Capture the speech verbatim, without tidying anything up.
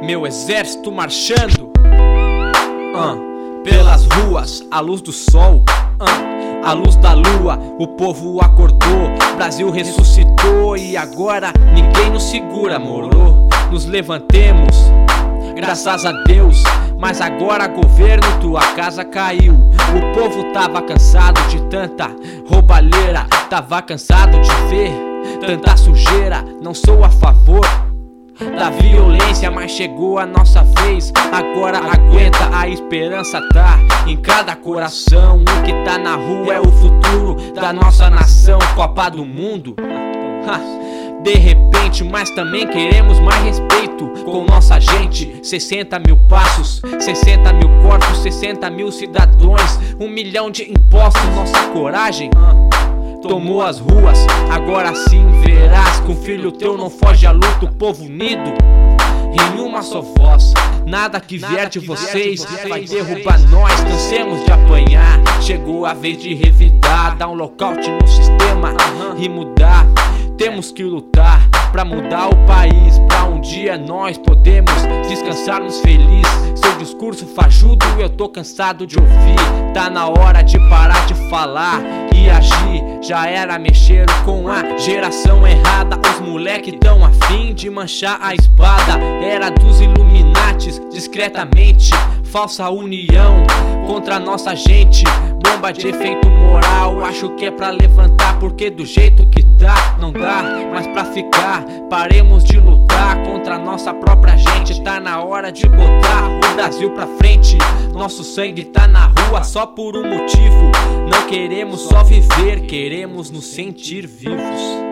meu exército marchando uh, pelas ruas, à luz do sol, uh, à luz da lua, o povo acordou, Brasil ressuscitou e agora ninguém nos segura, moro? Nos levantemos, graças a Deus, mas agora governo, tua casa caiu. O povo tava cansado de tanta roubalheira, tava cansado de ver tanta sujeira. Não sou a favor da violência, mas chegou a nossa vez. Agora aguenta, a esperança tá em cada coração. O que tá na rua é o futuro da nossa nação. Copa do Mundo, ha, de repente, mas também queremos mais respeito com nossa gente. Sessenta mil passos, sessenta mil corpos, sessenta mil cidadãos, um milhão de impostos. Nossa coragem tomou as ruas, agora sim verás. Com filho teu não foge a luta, o povo unido em uma só voz. Nada que vier de vocês vai derrubar nós, cansemos de apanhar. Chegou a vez de revidar, dar um lockout no sistema e mudar. Temos que lutar pra mudar o país, pra um dia nós podemos descansarmos felizes. Seu discurso fajudo eu tô cansado de ouvir. Tá na hora de parar de falar e agir. Já era mexer com a geração errada. Os moleque tão afim de manchar a espada. Era dos Illuminates, discretamente, falsa união contra nossa gente. Bomba de efeito moral, acho que é pra levantar, porque do jeito que tá, não dá mais pra ficar. Paremos de lutar contra nossa própria gente. Tá na hora de botar o Brasil pra frente. Nosso sangue tá na rua só por um motivo. Não queremos só viver, queremos nos sentir vivos.